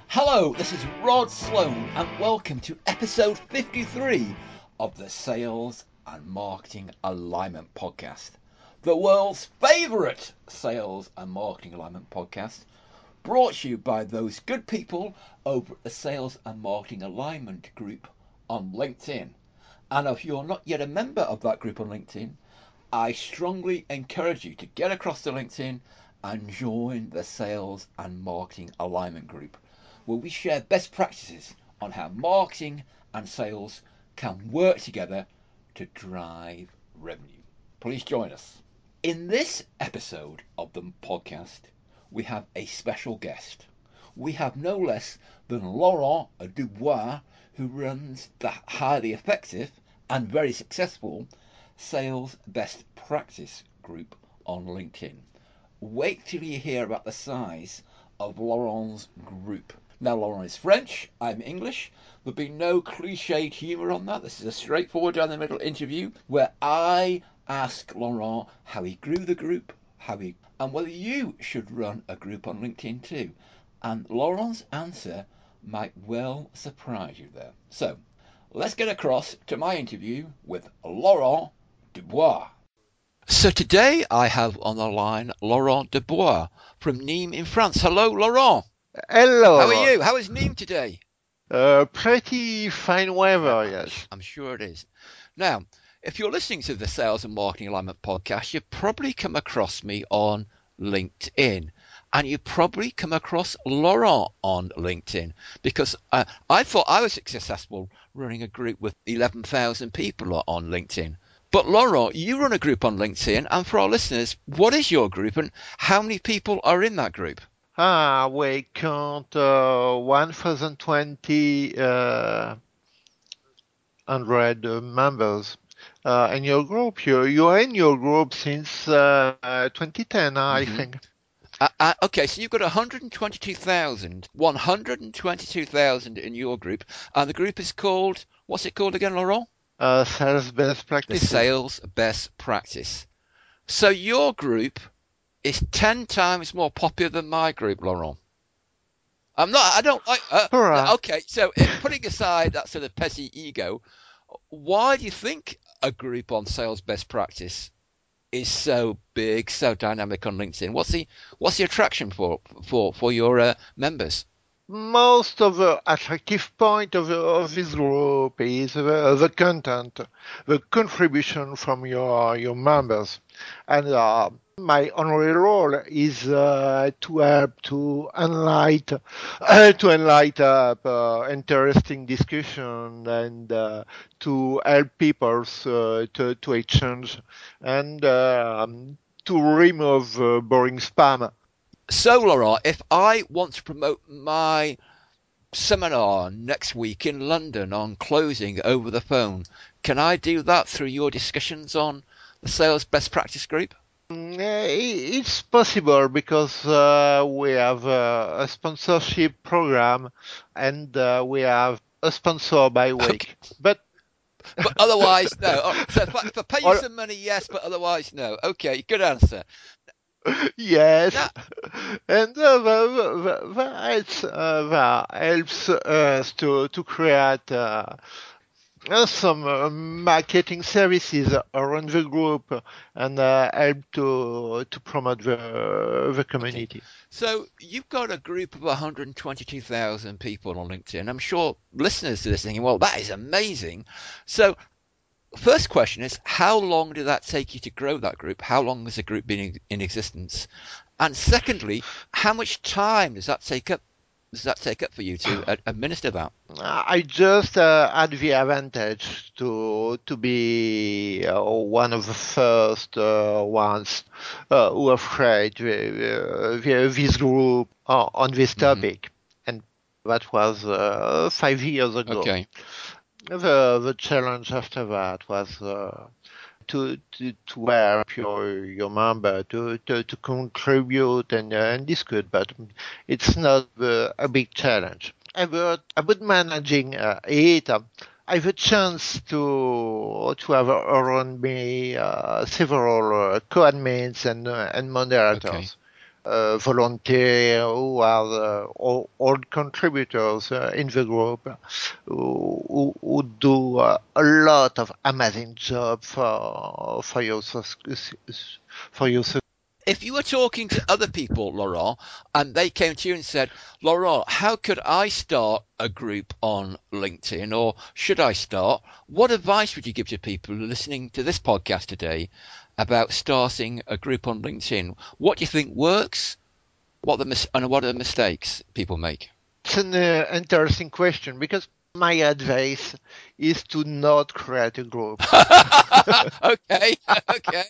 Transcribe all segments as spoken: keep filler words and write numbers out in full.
Hello, this is Rod Sloan, and welcome to episode fifty-three of the Sales and Marketing Alignment Podcast, the world's favourite sales and marketing alignment podcast, brought to you by those good people over at the Sales and Marketing Alignment group on LinkedIn. And if you're not yet a member of that group on LinkedIn, I strongly encourage you to get across to LinkedIn and join the Sales and Marketing Alignment group, where we share best practices on how marketing and sales can work together to drive revenue. Please join us. In this episode of the podcast, we have a special guest. We have no less than Laurent Dubois, who runs the highly effective and very successful Sales Best Practice group on LinkedIn. Wait till you hear about the size of Laurent's group. Now, Laurent is French, I'm English. There'll be no cliched humour on that. This is a straightforward down the middle interview where I ask Laurent how he grew the group, how he, and whether you should run a group on LinkedIn too. And Laurent's answer might well surprise you there. So, let's get across to my interview with Laurent Dubois. So today I have on the line Laurent Dubois from Nîmes in France. Hello, Laurent. Hello. How are you? How is Nîmes today? Uh, pretty fine weather, yes. I'm sure it is. Now, if you're listening to the Sales and Marketing Alignment podcast, you've probably come across me on LinkedIn. And you probably come across Laurent on LinkedIn, because uh, I thought I was successful running a group with eleven thousand people on LinkedIn. But Laurent, you run a group on LinkedIn, and for our listeners, what is your group and how many people are in that group? Ah, we count uh, one thousand twenty uh, hundred uh, members. Uh, in your group, you you are in your group since uh, twenty ten, mm-hmm. I think. Uh, uh, okay, so you've got one hundred twenty-two thousand, one hundred twenty-two thousand in your group, and the group is called, what's it called again, Laurent? Uh, Sales Best Practice. The Sales Best Practice. So your group is ten times more popular than my group, Laurent. I'm not, I don't like, uh, right. Okay, so putting aside that sort of petty ego, why do you think a group on Sales Best Practice is so big, so dynamic on LinkedIn? What's the what's the attraction for for for your uh, members? Most of the attractive point of, the, of this group is the, the content, the contribution from your your members, and uh, my only role is uh, to help to enlighten uh, to enlighten up uh, interesting discussion and uh, to help people uh, to to exchange and uh, to remove uh, boring spam. So, Laurent, if I want to promote my seminar next week in London on closing over the phone, can I do that through your discussions on the Sales Best Practice group? It's possible because uh, we have uh, a sponsorship program and uh, we have a sponsor by week. Okay. But but otherwise, no. Oh, so if I, if I pay you or, some money, yes, but otherwise, no. Okay, good answer. Yes, yeah. And uh, that, that, uh, that helps us to to create uh, some uh, marketing services around the group and uh, help to to promote the the community. Okay. So you've got a group of one hundred twenty-two thousand people on LinkedIn. I'm sure listeners to this thinking, well, that is amazing. So first question is, how long did that take you to grow that group? How long has the group been in existence? And secondly, how much time does that take up? Does that take up for you to uh, administer that? I just uh, had the advantage to to be uh, one of the first uh, ones uh, who have created uh, this group uh, on this topic, mm-hmm. and that was uh, five years ago. Okay. The the challenge after that was uh, to to to help your your member to to, to contribute and uh, and discuss, but it's not uh, a big challenge. About about managing uh, it, uh, I have a chance to to have around me uh, several uh, co-admins and uh, and moderators. Okay. uh, volunteers who are uh, all, all contributors uh, in the group who, who, who do uh, a lot of amazing job for for your for your. If you were talking to other people, Laurent, and they came to you and said, Laurent, how could I start a group on LinkedIn, or should I start? What advice would you give to people listening to this podcast today about starting a group on LinkedIn? What do you think works? What the mis- and what are the mistakes people make? It's an uh, interesting question, because my advice is to not create a group. okay, okay.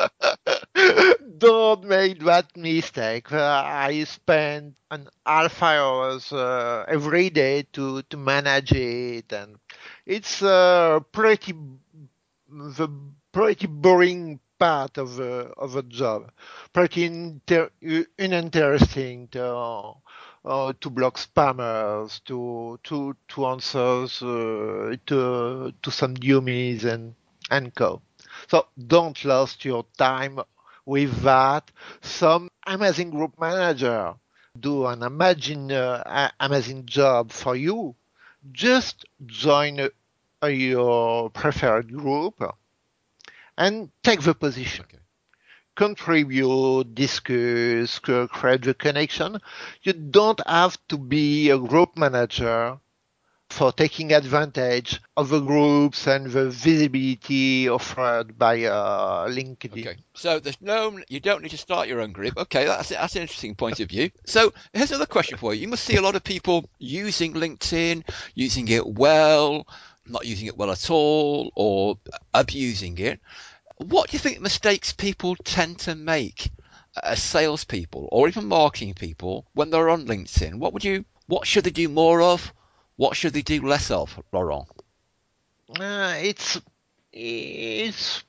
Don't make that mistake. Uh, I spend an half hours uh, every day to, to manage it, and it's uh, pretty the pretty boring part of the of the job. Pretty inter- uninteresting to uh, to block spammers, to to to answer uh, to to some dummies and and co. So don't lose your time with that. Some amazing group manager do an amazing, uh, amazing job for you. Just join a, a, your preferred group and take the position. Okay. Contribute, discuss, create the connection. You don't have to be a group manager for taking advantage of the groups and the visibility offered by uh, LinkedIn. Okay, so there's no, you don't need to start your own group. Okay, that's that's an interesting point of view. So here's another question for you. You must see a lot of people using LinkedIn, using it well, not using it well at all, or abusing it. What do you think mistakes people tend to make as salespeople or even marketing people when they're on LinkedIn? What would you, what should they do more of? What should they do less of, Laurent? Uh, it's it's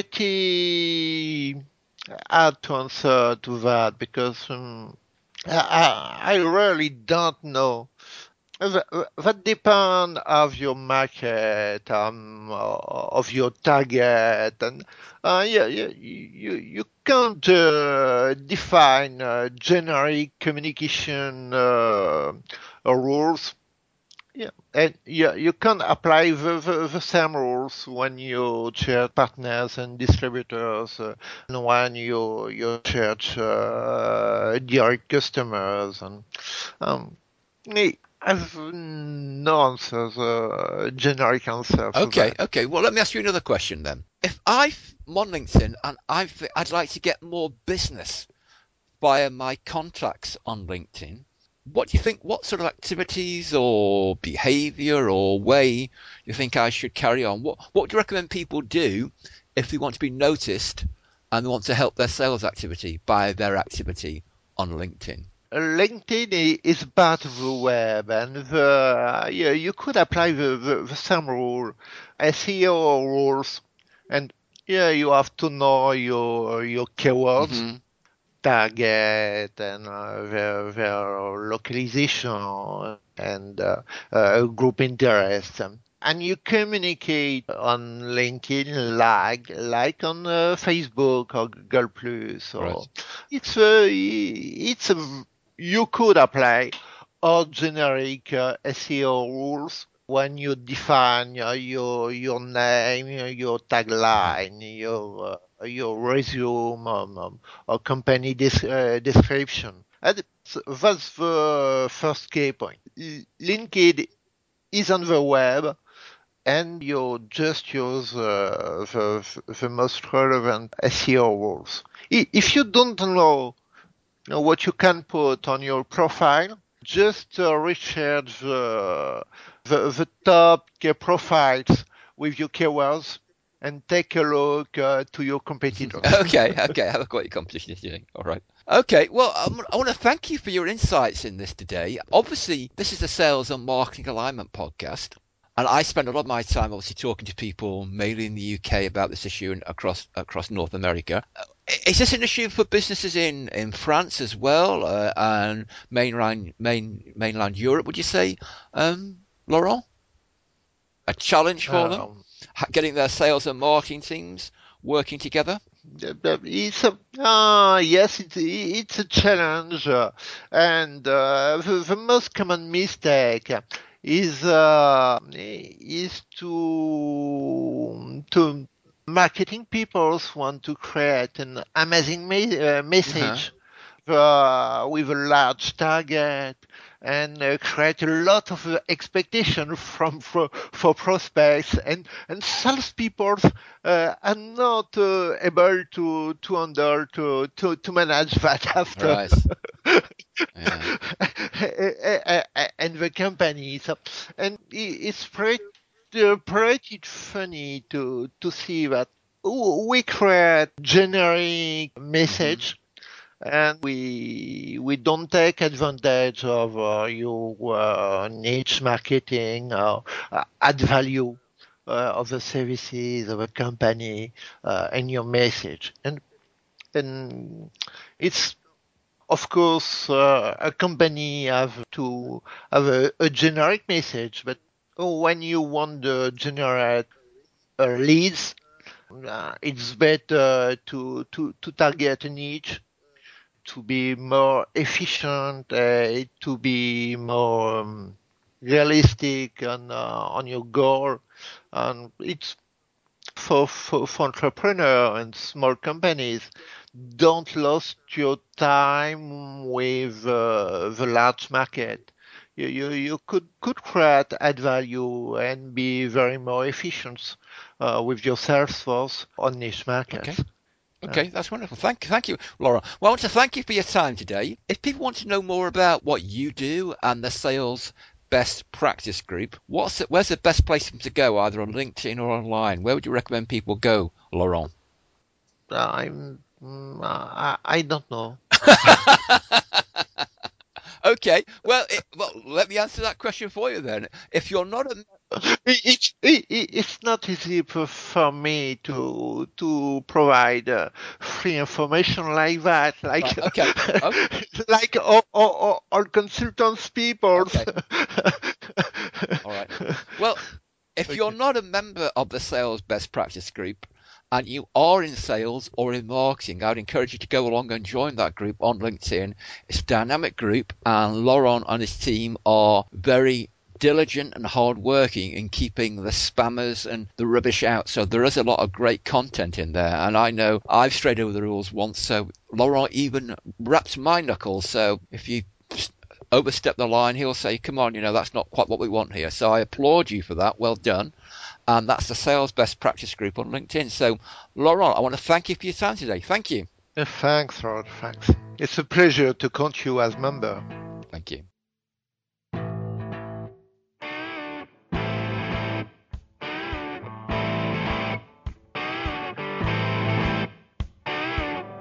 pretty hard to answer to that, because um, I, I really don't know. That, that depends of your market, um, of your target, and uh, yeah, yeah, you you can't uh, define uh, generic communication uh, rules. Yeah, and yeah, you can apply the, the, the same rules when you search partners and distributors, uh, and when you you search uh, direct customers, and um, I've no answers, uh, generic answer for Okay, that. okay. Well, let me ask you another question then. If I'm on LinkedIn and I've, I'd like to get more business via my contacts on LinkedIn, what do you think, what sort of activities or behavior or way you think I should carry on? What, what do you recommend people do if they want to be noticed and they want to help their sales activity by their activity on LinkedIn? LinkedIn is part of the web, and the, yeah, you could apply the, the, the same rule, S E O rules, and yeah, you have to know your your keywords, mm-hmm. target, and uh, their, their localization, and uh, uh, group interest. And you communicate on LinkedIn like like on uh, Facebook or Google Plus. Or right. It's a, it's a, you could apply all generic uh, S E O rules when you define uh, your your name, your tagline, your uh, your resume, um, um, or company des- uh, description. And that's the first key point. LinkedIn is on the web, and you just use uh, the, the most relevant S E O rules. If you don't know, you know what you can put on your profile, just uh, research the, the, the top profiles with your keywords and take a look uh, to your competitors. okay, okay, have a got your competition is doing. All right. Okay, well, um, I want to thank you for your insights in this today. Obviously, this is a sales and marketing alignment podcast. And I spend a lot of my time obviously talking to people mainly in the U K about this issue and across across North America. Is this an issue for businesses in, in France as well uh, and mainland main mainland Europe? Would you say, um, Laurent? A challenge for um, them, getting their sales and marketing teams working together? It's a, uh, yes, it's, it's a challenge, uh, and uh, the, the most common mistake is uh, is to to marketing people want to create an amazing me- uh, Uh-huh. message uh, with a large target and uh, create a lot of uh, expectation from for, for prospects, and and salespeople uh, are not uh, able to to handle to to to manage that after. Right. Yeah. And the company. So, and i- it's pretty uh, pretty funny to to see that we create generic Mm-hmm. message, and we we don't take advantage of uh, your uh, niche marketing or uh, add value uh, of the services of a company uh, and your message. And and it's of course uh, a company have to have a, a generic message, but when you want to generate uh, leads, uh, it's better to to to target a niche, to be more efficient, uh, to be more um, realistic on uh, on your goal. And it's for, for for entrepreneur and small companies. Don't lose your time with uh, the large market. You, you you could could create add value and be very more efficient uh, with your sales force on niche Okay. markets. Uh, Okay, that's wonderful. Thank, thank you, Laura. Well, I want to thank you for your time today. If people want to know more about what you do and the Sales Best Practice Group, what's the, where's the best place for them to go, either on LinkedIn or online? Where would you recommend people go, Laurent? I'm mm, I, I don't know. Okay, well, it, well, let me answer that question for you then. If you're not a It, it, it, it's not easy for for me to to provide uh, free information like that, right, like okay, okay, like all, all, all all consultants people. okay, all right. Well, if you're Okay. not a member of the Sales Best Practice Group and you are in sales or in marketing, I would encourage you to go along and join that group on LinkedIn. It's a dynamic group, and Laurent and his team are very diligent and hardworking in keeping the spammers and the rubbish out. So there is a lot of great content in there, and I know I've strayed over the rules once, so Laurent even wraps my knuckles. So if you overstep the line, he'll say, come on, you know, that's not quite what we want here. So I applaud you for that. Well done. And that's the Sales Best Practice Group on LinkedIn. So, Laurent, I want to thank you for your time today. Thank you. Uh, Thanks, Rod. Thanks. It's a pleasure to count you as member. Thank you.